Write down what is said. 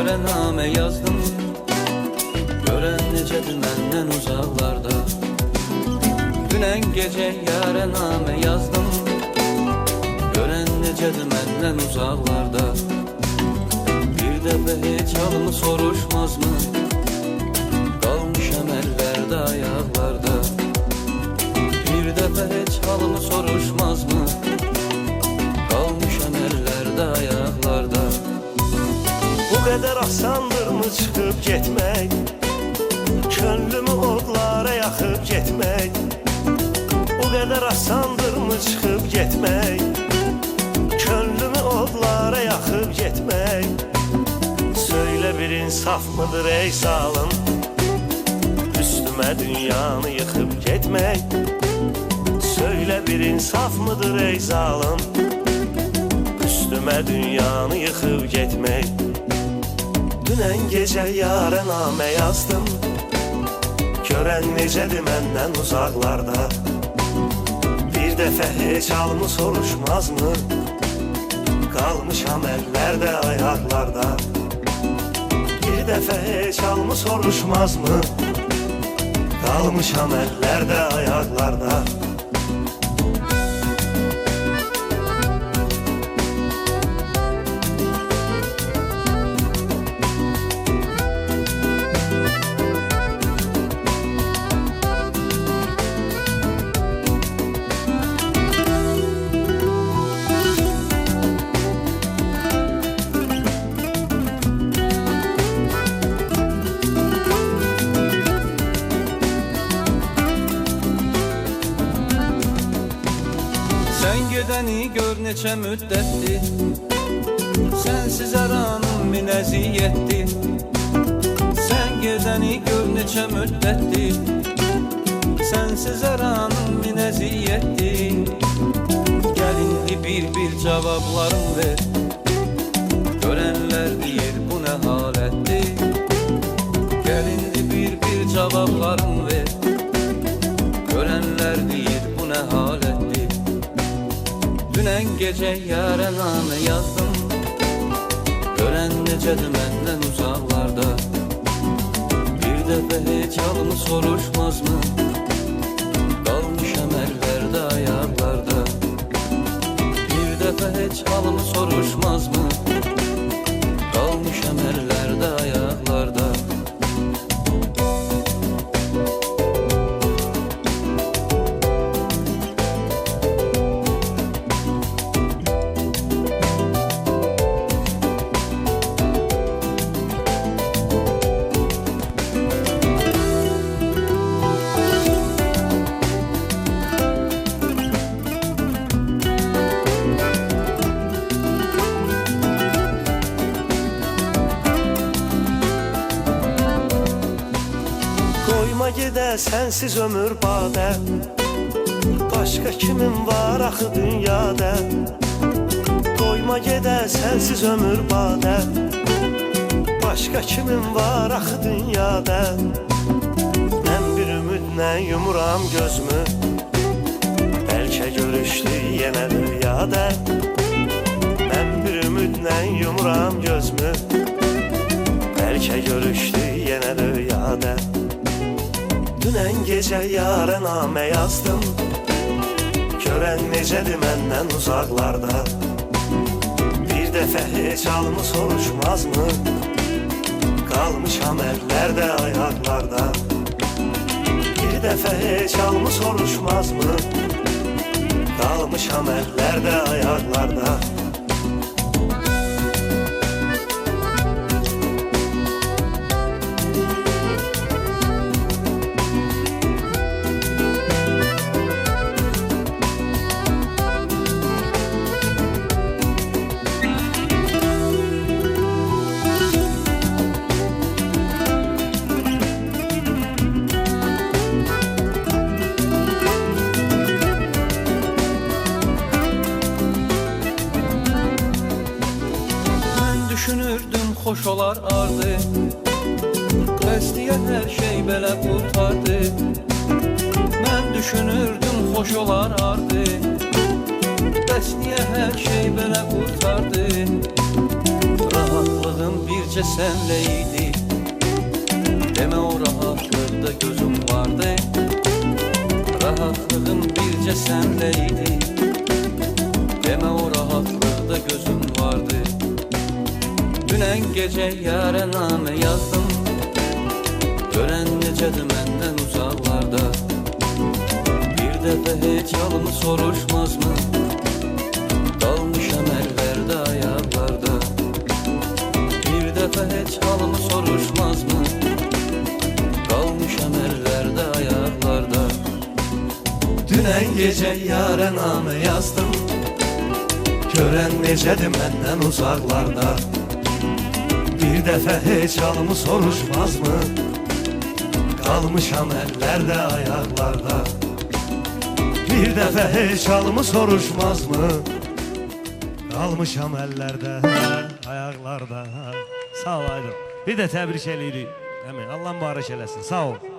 yâre namə yazdım. Görən necədir məndən uzaqlarda. Dünən gecə yâre namə yazdım. Görən necədir məndən uzaqlarda. Bir dəfə heç halımı soruşmaz mı? Qalmışam əllərdə, ayaqlarda. Bir dəfə heç halımı soruşmaz mı? Qalmışam əllərdə, ayaqlarda. Bu qədər asandırmı çıxıb getmək? Könlümü odlara yaxıb getmək? Bu qədər asandırmı çıxıb getmək? Könlümü odlara yaxıb getmək? Söylə bir insaf mıdır ey zalım? Üstümə dünyanı yıxıb getmək? Söylə bir insaf mıdır ey zalım? Üstümə dünyanı yıxıb getmək? Dünən gecə yâre namə yazdım. Görən necədir məndən uzaqlarda. Bir dəfə heç halımı soruşmaz mı? Qalmışam əllərdə, ayaqlarda. Bir dəfə heç halımı soruşmaz mı? Qalmışam əllərdə, ayaqlarda. Sən gedəni gör neçə müddətdir. Sənsiz aranım min əziyyətdir. Sən gedəni gör neçə müddətdir. Sənsiz aranım min əziyyətdir. Gəl indi bir cavablarım ver. Görənlər deyir bu nə halətdir. Gəl indi bir cavablarım ver. Görənlər deyir bu nə halətdir. Dünən gecə yâre namə yazdım. Görən necədir məndən uzaqlarda. Bir dəfə heç halımı soruşmaz mı? Qalmışam əllərdə, ayaqlarda. Bir dəfə heç halımı soruşmaz mı? Qalmışam əllərdə, ayaqlarda. Qoyma gedə sənsiz ömür badə. Başqa kimin var axı dünyada? Qoyma gedə sənsiz ömür badə. Başqa kimin var axı dünyada? Mən bir ümidlə yumuram gözümü. Bəlkə görüşdük yenə rüyada. Mən bir ümidlə yumuram gözümü. Bəlkə görüşdük yenə rüyada. Dünən gecə yâre namə yazdım. Görən necədir məndən uzaqlarda. Bir dəfə heç halımı soruşmaz mı? Qalmışam əllərdə, ayaqlarda. Bir dəfə heç halımı soruşmaz mı? Qalmışam əllərdə, ayaqlarda. Düşünürdüm xoş olar ardı. Qəsdiyə hər şey belə qurtardı. Mən düşünürdüm xoş olar ardı. Bəs niyə hər şey belə qurtardı? Rahatlığım bir gece senleydi. Deme o rahatlıkta gözüm vardı. Rahatlığım birce senleydi. Deme o rahatlıkta gözüm vardı. Dünen gece yâre name yazdım. Gören necədir məndən uzaqlarda. Bir dəfə heç halımı soruşmaz mı? Qalmışam əllərdə ayaqlarda. Bir dəfə heç halımı soruşmaz mı? Qalmışam əllərdə ayaqlarda. Dünən gecə yarə namə yazdım. Görən necədir məndən uzaqlarda. Bir dəfə heç halımı soruşmaz mı? Qalmışam əllərdə ayaqlarda. Bir dəfə heç halımı soruşmaz mı? Qalmışam əllərdə ayaqlarda. Sağ ol Aydın. Bir də təbrik eləyirik. Allah mübarək eləsin. Sağ ol.